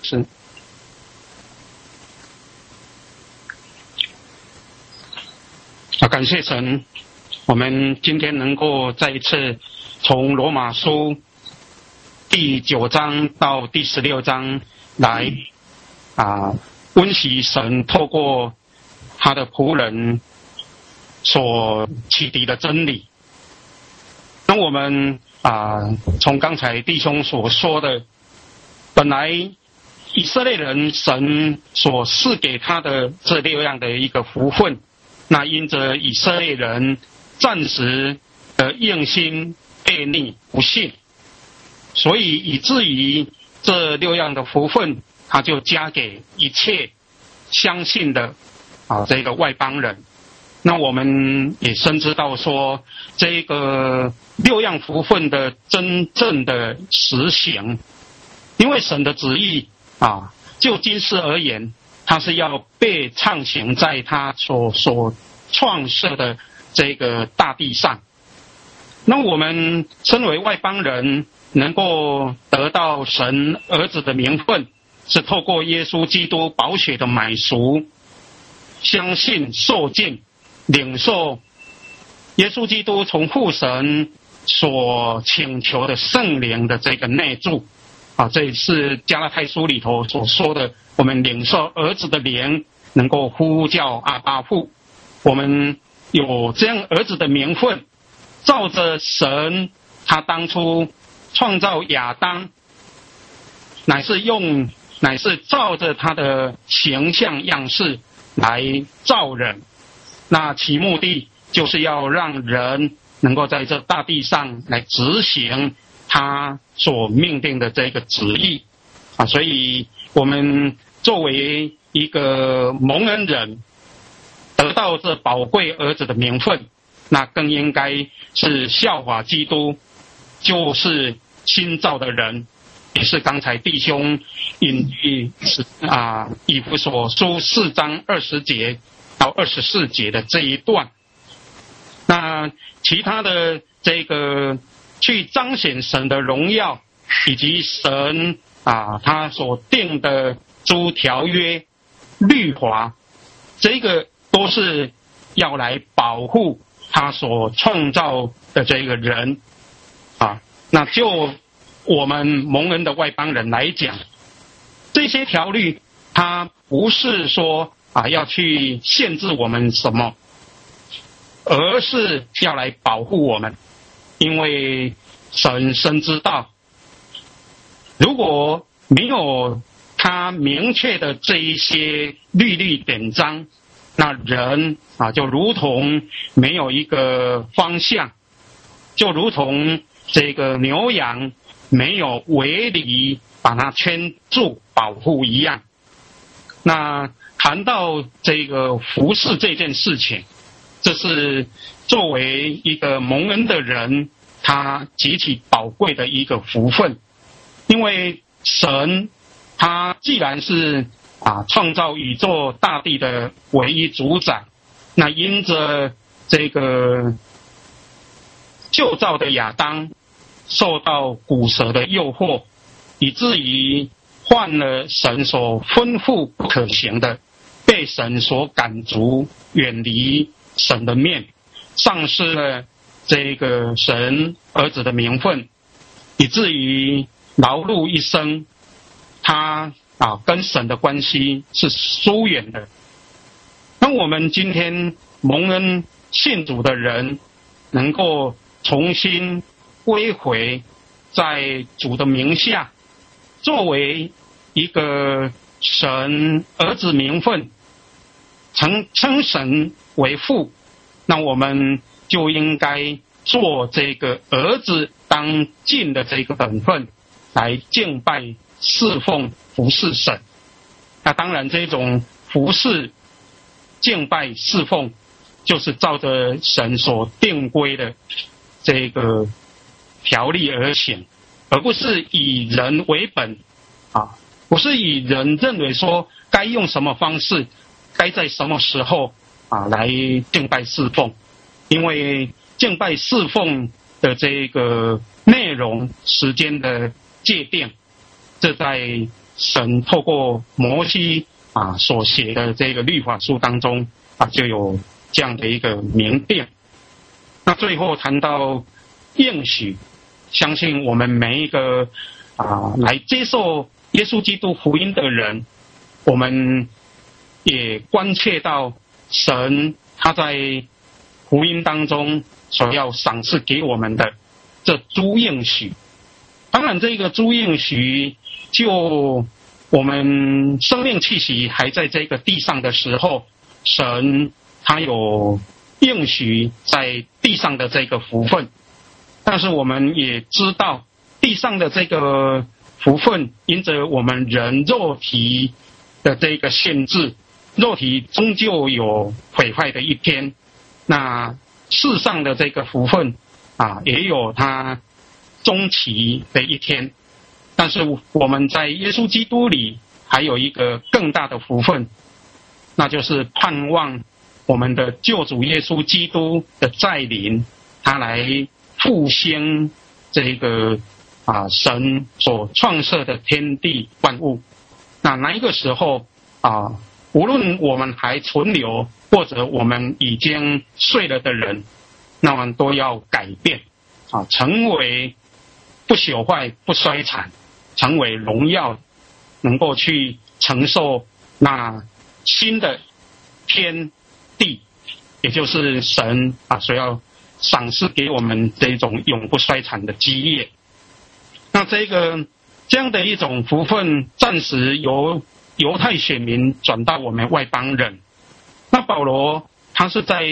是。感谢神，我们今天能够再一次从罗马书第9章到第16章来温习神透过他的仆人所启迪的真理。那我们从刚才弟兄所说的，本来以色列人神所赐给他的这6样的一个福分，那因着以色列人暂时的硬心悖逆不信，所以以至于这6样的福分他就加给一切相信的这个外邦人。那我们也深知道说，这个6样福分的真正的实行，因为神的旨意就今世而言，它是要被畅行在他所创设的这个大地上。那我们身为外邦人，能够得到神儿子的名分，是透过耶稣基督宝血的买赎，相信受浸，领受耶稣基督从父神所请求的圣灵的这个内住。这是加拉太书里头所说的，我们领受儿子的灵，能够呼叫阿爸父。我们有这样儿子的名分，照着神他当初创造亚当，乃是照着他的形象样式来造人。那其目的就是要让人能够在这大地上来执行他所命定的这个旨意所以我们作为一个蒙恩人，得到这宝贵儿子的名分，那更应该是效法基督，就是新造的人，也是刚才弟兄引喻以弗所书4章20节到24节的这一段。那其他的这个去彰显神的荣耀，以及神他所定的诸条约律法，这个都是要来保护他所创造的这个人那就我们蒙恩的外邦人来讲，这些条律它不是说要去限制我们什么，而是要来保护我们。因为神深知道，如果没有他明确的这一些律例典章，那人就如同没有一个方向，就如同这个牛羊没有围篱把它圈住保护一样。那谈到这个服事这件事情，这是作为一个蒙恩的人，他极其宝贵的一个福分。因为神他既然是创造宇宙大地的唯一主宰，那因着这个旧造的亚当受到古蛇的诱惑，以至于犯了神所吩咐不可行的，被神所赶逐，远离神的面，丧失了这个神儿子的名分，以至于劳碌一生，他跟神的关系是疏远的。那我们今天蒙恩信主的人，能够重新归回在主的名下，作为一个神儿子名分，称神为父，那我们就应该做这个儿子当尽的这个本分，来敬拜侍奉服侍神。那当然这种服侍敬拜侍奉，就是照着神所定规的这个条例而行，而不是以人为本不是以人认为说该用什么方式，该在什么时候来敬拜侍奉。因为敬拜侍奉的这个内容时间的界定，这在神透过摩西所写的这个律法书当中就有这样的一个明定。那最后谈到应许，相信我们每一个来接受耶稣基督福音的人，我们也关切到神他在福音当中所要赏赐给我们的这诸应许。当然这个诸应许，就我们生命气息还在这个地上的时候，神他有应许在地上的这个福分。但是我们也知道地上的这个福分，因着我们人肉体的这个限制，肉体终究有毁坏的一天。那世上的这个福分也有它终期的一天。但是我们在耶稣基督里还有一个更大的福分，那就是盼望我们的救主耶稣基督的再临，他来复兴这个神所创设的天地万物。那一个时候无论我们还存留，或者我们已经睡了的人，那我们都要改变成为不朽坏不衰残，成为荣耀，能够去承受那新的天地，也就是神所要赏赐给我们这种永不衰残的基业。那这样的一种福分，暂时由犹太选民转到我们外邦人。那保罗他是在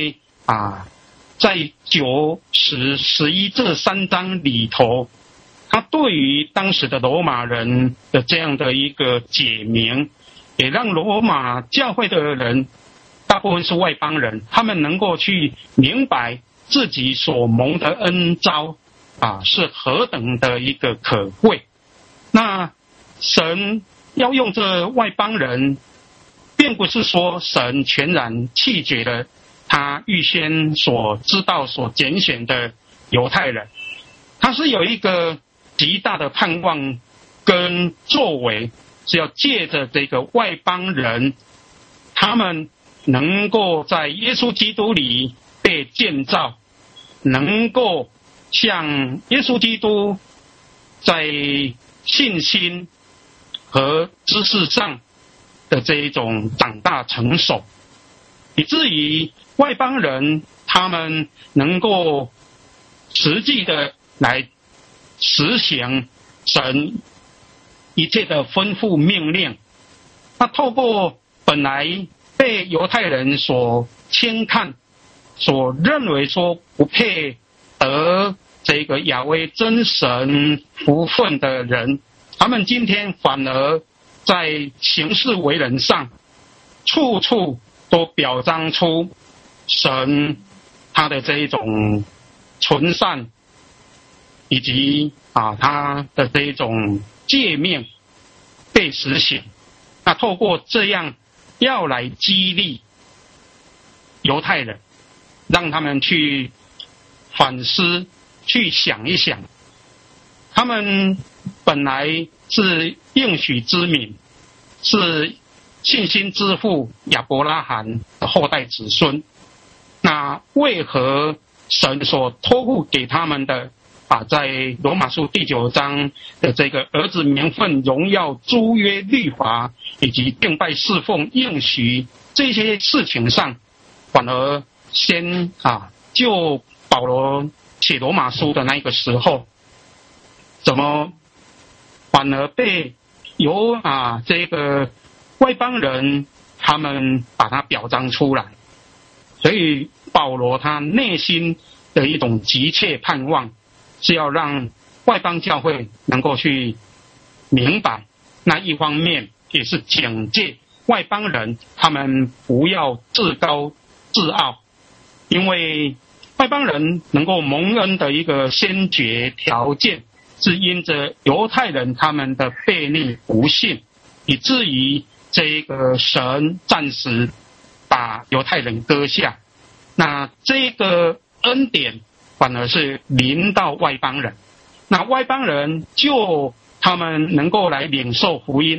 9、10、11这3章里头，他对于当时的罗马人的这样的一个解明，也让罗马教会的人，大部分是外邦人，他们能够去明白自己所蒙的恩召是何等的一个可贵。那神要用这外邦人，并不是说神全然弃绝了他预先所知道所拣选的犹太人，他是有一个极大的盼望跟作为，是要借着这个外邦人，他们能够在耶稣基督里被建造，能够像耶稣基督在信心和知识上的这一种长大成熟，以至于外邦人他们能够实际的来实行神一切的吩咐命令。那透过本来被犹太人所轻看，所认为说不配得这个亚威真神福分的人，他们今天反而在行事为人上，处处都表彰出神他的这一种纯善，以及他的这一种诫命被实行。那透过这样要来激励犹太人，让他们去反思，去想一想，他们本来是应许之民，是信心之父亚伯拉罕的后代子孙，那为何神所托付给他们的在罗马书第9章的这个儿子名分、荣耀、诸约、律法以及敬拜侍奉、应许这些事情上，反而先就保罗写罗马书的那个时候，怎么反而被由这个外邦人他们把它表彰出来？所以保罗他内心的一种急切盼望，是要让外邦教会能够去明白，那一方面也是警戒外邦人他们不要自高自傲，因为外邦人能够蒙恩的一个先决条件，是因着犹太人他们的悖逆不信，以至于这个神暂时把犹太人割下，那这个恩典反而是临到外邦人，那外邦人就他们能够来领受福音，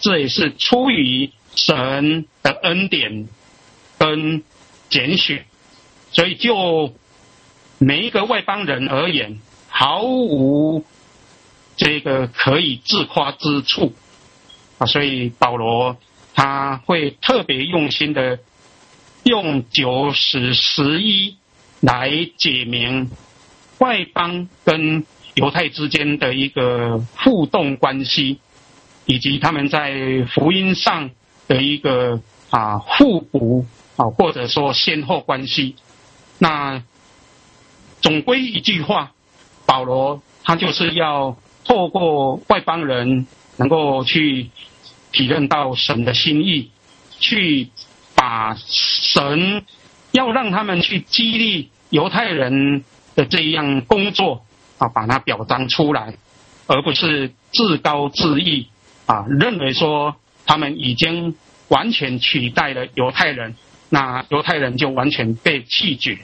这也是出于神的恩典跟拣选，所以就每一个外邦人而言，毫无这个可以自夸之处啊。所以保罗他会特别用心的用9、10、11来解明外邦跟犹太之间的一个互动关系，以及他们在福音上的一个互补或者说先后关系。那总归一句话，保罗他就是要透过外邦人能够去体认到神的心意，去把神要让他们去激励犹太人的这样工作把它表彰出来，而不是自高自义认为说他们已经完全取代了犹太人，那犹太人就完全被弃绝。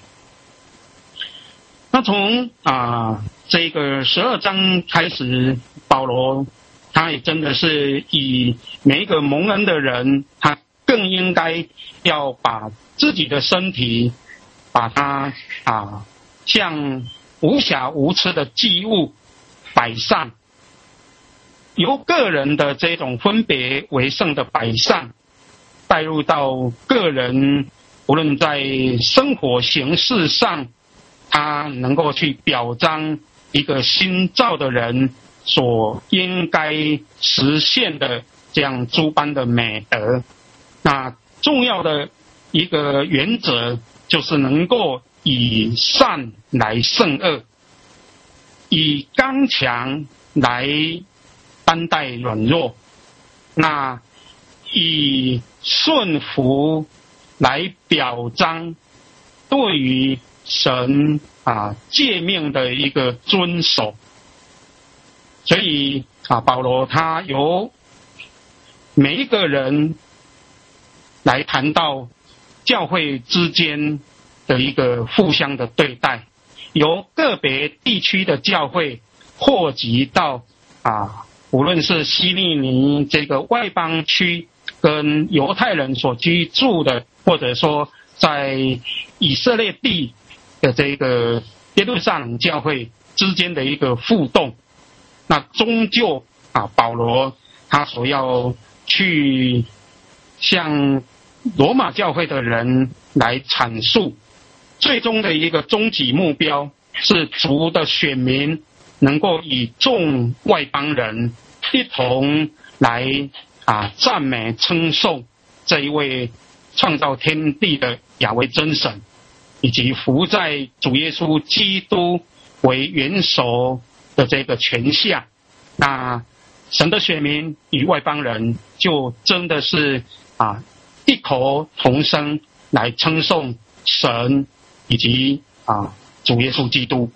那从这个12章开始，保罗他也真的是以每一个蒙恩的人，他更应该要把自己的身体把它像无瑕无疵的祭物摆上，由个人的这种分别为圣的摆上，带入到个人无论在生活形式上，他能够去表彰一个新造的人所应该实现的这样诸般的美德。那重要的一个原则就是能够以善来胜恶，以刚强来担待软弱，那以顺服来表彰对于神诫命的一个遵守。所以保罗他由每一个人来谈到教会之间的一个互相的对待，由个别地区的教会扩及到无论是希利尼这个外邦区跟犹太人所居住的，或者说在以色列地的这个耶路撒冷教会之间的一个互动。那终究保罗他所要去向罗马教会的人来阐述，最终的一个终极目标是族的选民能够以众外邦人一同来赞美称颂这一位创造天地的亚为真神，以及服在主耶稣基督为元首的这个权下。那神的选民与外邦人就真的是异口同声来称颂神以及主耶稣基督。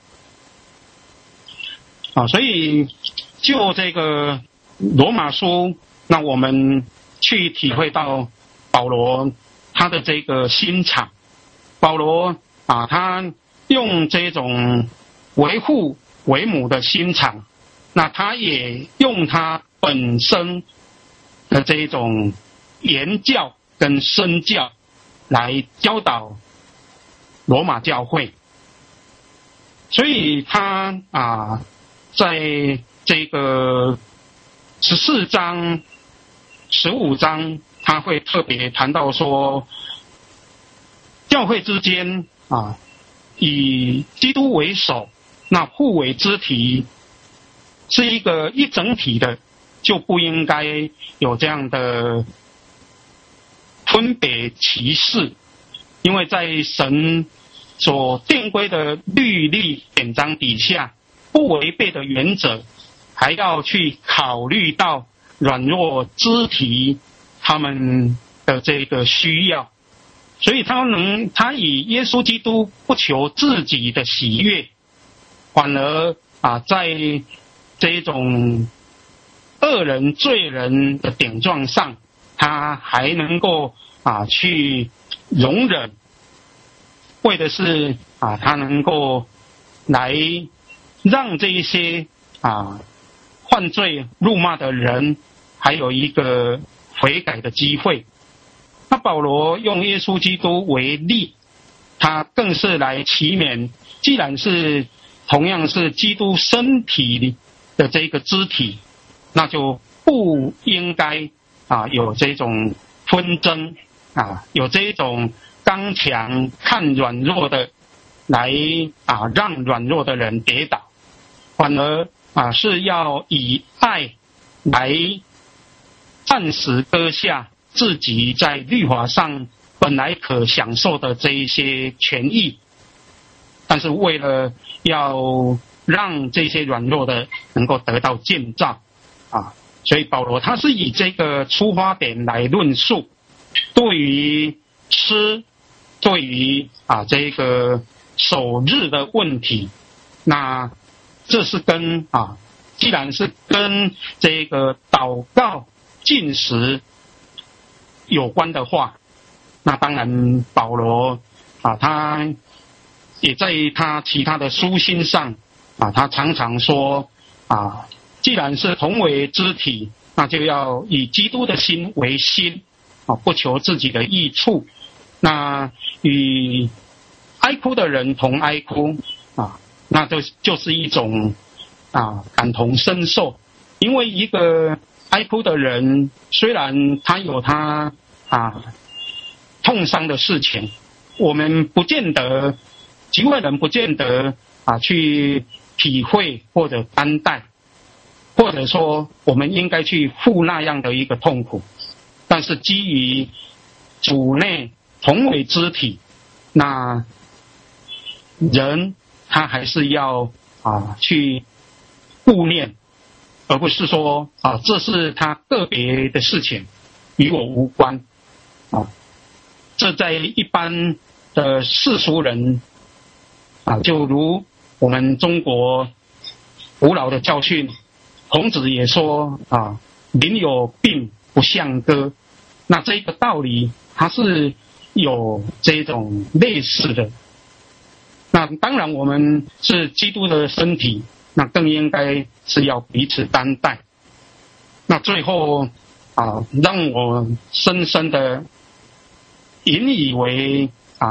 所以就这个罗马书，那我们去体会到保罗他的这个心肠。保罗他用这种为父为母的心肠，那他也用他本身的这种言教跟身教来教导罗马教会。所以他在这个14章15章他会特别谈到说，教会之间以基督为首，那互为肢体，是一个一整体的，就不应该有这样的分别歧视。因为在神所定规的律例典章底下，不违背的原则，还要去考虑到软弱肢体他们的这个需要。所以他以耶稣基督不求自己的喜悦，反而在这种恶人罪人的顶撞上，他还能够去容忍，为的是他能够来让这一些犯罪辱骂的人还有一个悔改的机会。那保罗用耶稣基督为例，他更是来祈勉，既然是同样是基督身体的这个肢体，那就不应该有这种纷争有这种刚强看软弱的来让软弱的人跌倒，反而是要以爱来暂时割下自己在律法上本来可享受的这一些权益，但是为了要让这些软弱的能够得到建造所以保罗他是以这个出发点来论述，对于吃，对于这个守日的问题，那这是跟既然是跟这个祷告禁食有关的话，那当然保罗他也在他其他的书信上他常常说既然是同为肢体，那就要以基督的心为心不求自己的益处，那与哀哭的人同哀哭那就是一种感同身受。因为一个哀哭的人，虽然他有他痛伤的事情，我们不见得，几位人不见得去体会或者担待，或者说我们应该去负那样的一个痛苦，但是基于主内同为肢体，那人他还是要去顾念，而不是说这是他个别的事情，与我无关这在一般的世俗人就如我们中国古老的教训，孔子也说民有病不相割，那这个道理它是有这种类似的。那当然我们是基督的身体，那更应该是要彼此担待。那最后让我深深的引以为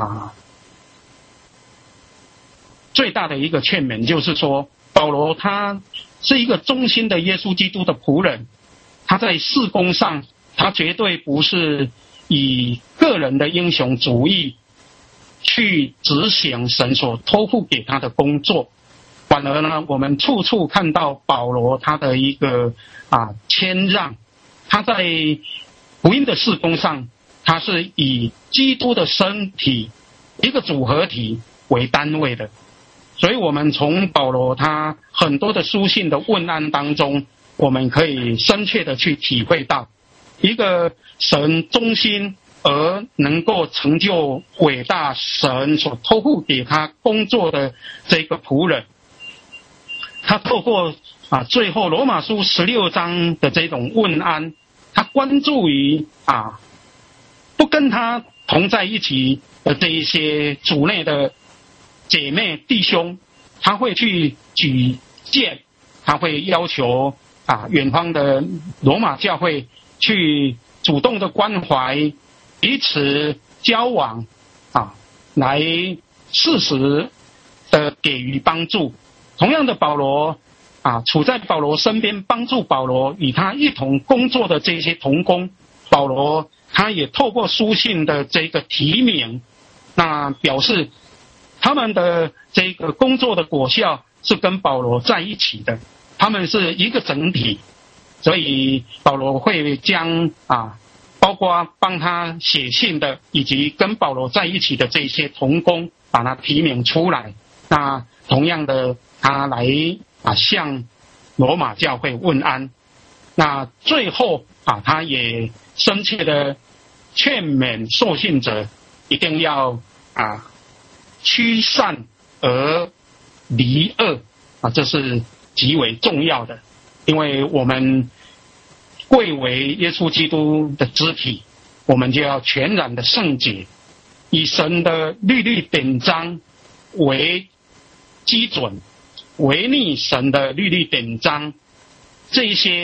最大的一个劝勉，就是说保罗他是一个忠心的耶稣基督的仆人，他在事工上他绝对不是以个人的英雄主义去执行神所托付给他的工作，反而呢我们处处看到保罗他的一个谦让，他在福音的事工上他是以基督的身体一个组合体为单位的。所以我们从保罗他很多的书信的问安当中，我们可以深切的去体会到一个神忠心而能够成就伟大神所托付给他工作的这个仆人，他透过最后罗马书16章的这种问安，他关注于不跟他同在一起的这一些主内的姐妹弟兄，他会去举荐，他会要求远方的罗马教会去主动的关怀，彼此交往来适时的给予帮助。同样的保罗处在保罗身边帮助保罗与他一同工作的这些同工，保罗他也透过书信的这个提名，那表示他们的这个工作的果效是跟保罗在一起的，他们是一个整体。所以保罗会将包括帮他写信的以及跟保罗在一起的这些同工把他提名出来，那同样的他来向罗马教会问安。那最后他也深切的劝勉受信者一定要趋善而离恶这是极为重要的。因为我们贵为耶稣基督的肢体，我们就要全然的圣洁，以神的律例典章为基准，违逆神的律例典章，这一些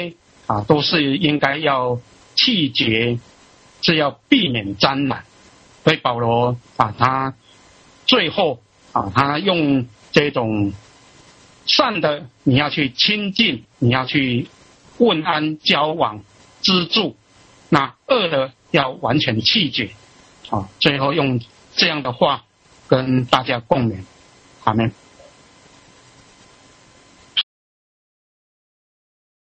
都是应该要弃绝，是要避免沾染。所以保罗他最后他用这种善的你要去亲近，你要去问安交往资助，那恶的要完全弃绝。最后用这样的话跟大家共勉。阿们。